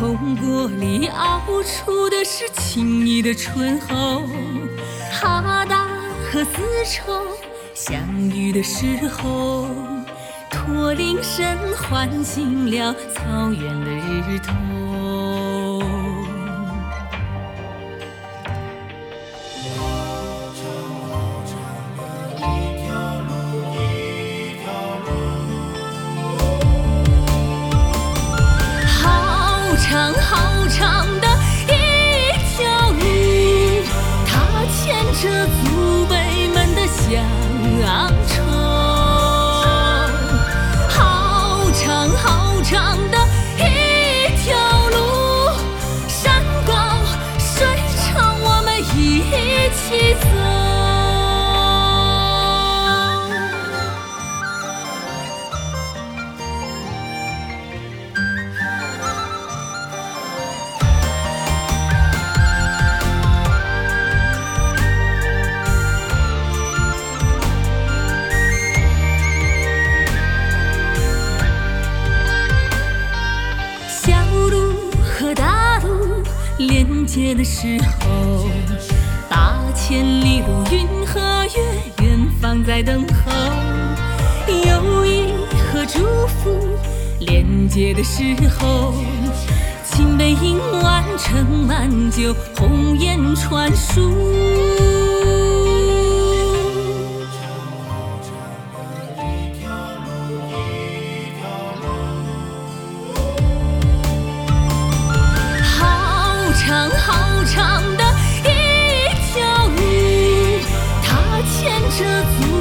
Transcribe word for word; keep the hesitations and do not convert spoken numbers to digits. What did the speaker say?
红锅里熬出的是情谊的醇厚，哈达和丝绸相遇的时候，驼铃声唤醒了草原的日头。好长好长的一条路，它牵着祖辈们的乡愁。好长好长的一条路，山高水长，我们一起走。大路连接的时候，大千里路云和月，远方在等候。友谊和祝福连接的时候，青背影完盛满酒，红颜传书。长好长的一条路，它牵着祖